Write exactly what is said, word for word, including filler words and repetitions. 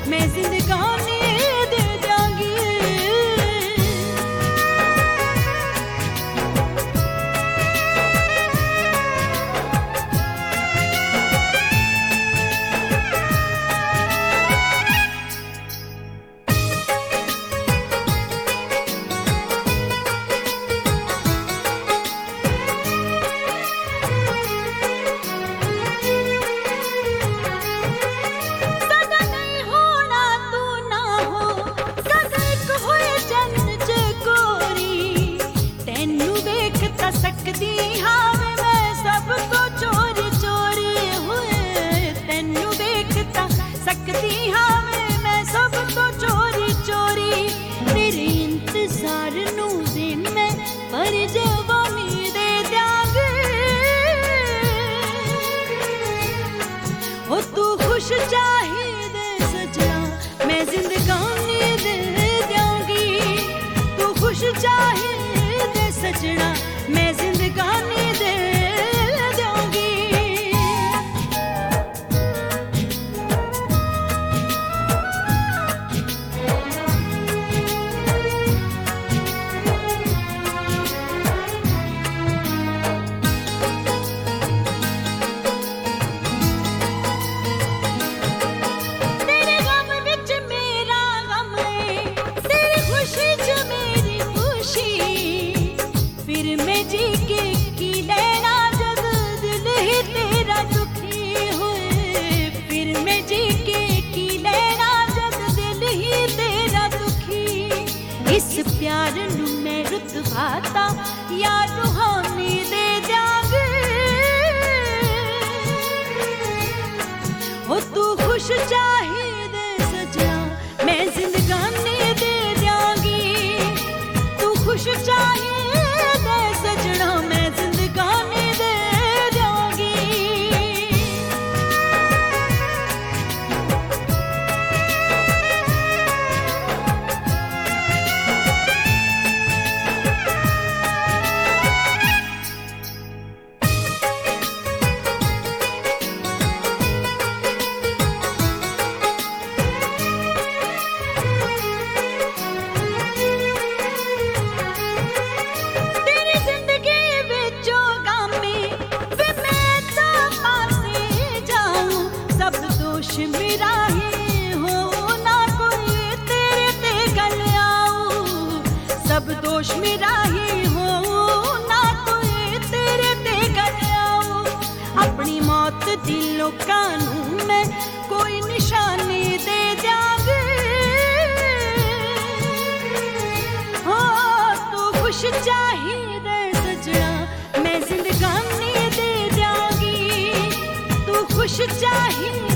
मैं जिंदगानी दे जाऊंगी। खुश चाहिए दे सजना मैं जिंदगानी दे जाऊंगी। तू खुश चाहिए दे सजना मैं जिंदगानी दे जाऊंगी। इस प्यार नू मैं रुतबाता या रूहानी दे जाऊंगी। हो तू खुश चाहिए दे सजना मैं जिंदगानी दे जाऊंगी। तू खुश चाहिए दे सजना मैं जिंदगानी दे जाऊंगी। मेरा ही हो ना कोई तेरे ते गल आऊ। सब दोष मेरा ही हो ना कोई तेरे ते गल आऊ। अपनी मौत दी लोकां नू मैं कोई निशानी दे जाऊंगी। हो तू खुश चाहिए सजना मैं जिंदगानी दे जाऊंगी। तू खुश चाहिए